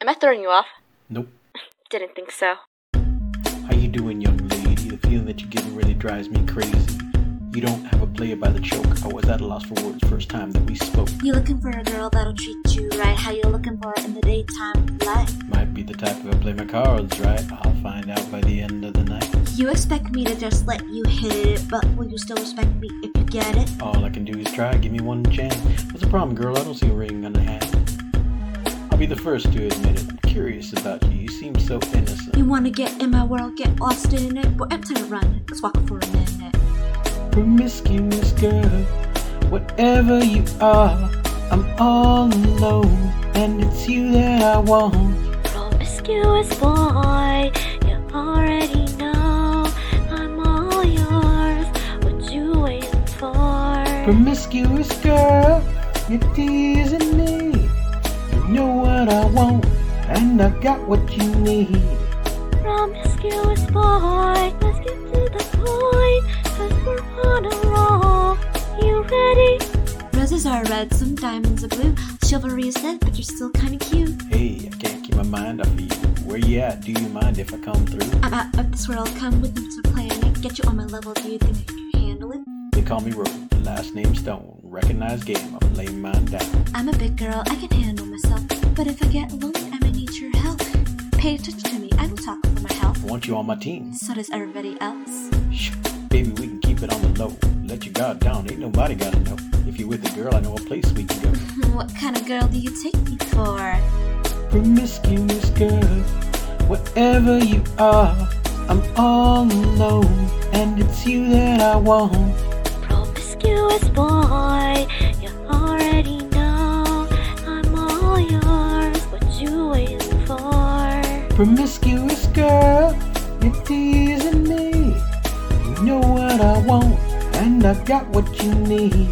Am I throwing you off? Nope. Didn't think so. How you doing, young lady? The feeling that you're getting really drives me crazy. You don't have a player by the choke. I was at a loss for words first time that we spoke. You looking for a girl that'll treat you right? How you looking for it in the daytime light? Might be the type if I play my cards right. I'll find out by the end of the night. You expect me to just let you hit it, but will you still respect me if you get it? All I can do is try, give me one chance. What's the problem, girl? I don't see a ring on the hand. I'll be the first to admit it. I'm curious about you. You seem so innocent. You wanna get in my world, get lost in it? Well, I'm tired of running. Let's walk for a minute. Promiscuous girl, whatever you are, I'm all alone, and it's you that I want. Promiscuous boy, you already know I'm all yours. What you waiting for? Promiscuous girl, you're teasing me. You know what I want, and I got what you need. Promiscuous boy, let's get to the point, 'cause we're on a roll. You ready? Roses are red, some diamonds are blue. Chivalry is dead, but you're still kinda cute. Hey, I can't keep my mind off of you. Where you at? Do you mind if I come through? I'm out of this world, come with me to planet. Get you on my level, do you think I can handle it? They call me Rogue, last name Stone. Recognized game, I'm laying mine down. I'm a big girl, I can handle myself. But if I get lonely, I may need your help. Pay attention to me, I will talk for my health. I want you on my team. So does everybody else. Shh, baby, we can keep it on the low. Let your guard down, ain't nobody gotta know. If you're with a girl, I know a place we can go. What kind of girl do you take me for? Promiscuous girl, whatever you are, I'm all alone, and it's you that I want. Promiscuous boy, you already know I'm all yours. What you waiting for? Promiscuous girl, you're teasing me. You know what I want, and I got what you need.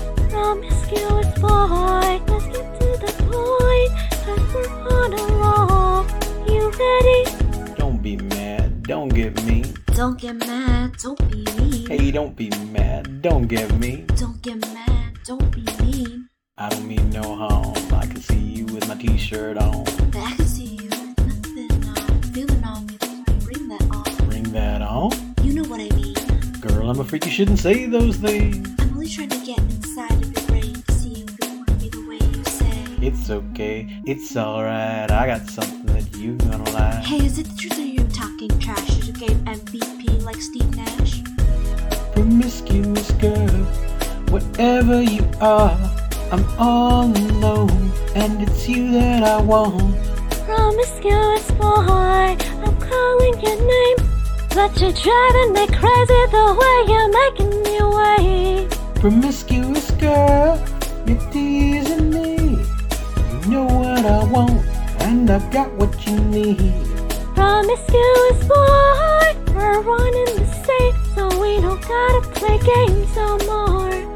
Promiscuous boy, let's get to the point, 'cause we're on a roll. You ready? Don't be mad, don't get mean. Don't get mad, don't be mean. Hey, don't be mad, don't get mean. Don't get mad, don't be mean. I don't mean no harm. I can see you with my t-shirt on. But I can see you with nothing on. Feeling on me, bring that on. Bring that on? You know what I mean. Girl, I'm afraid you shouldn't say those things. I'm only trying to get inside of your brain to see if you want me the way you say. It's okay, it's alright. I got something that you gonna like. Hey, is it the truth or you're talking trash? Is your game MVP like Steve Nash? Promiscuous girl, whatever you are, I'm all alone, and it's you that I want. Promiscuous boy, I'm calling your name, but you're driving me crazy the way you're making me wait. Promiscuous girl, you're teasing me. You know what I want, and I got what you need. Promiscuous boy, we're running the state, so we don't gotta play games no more.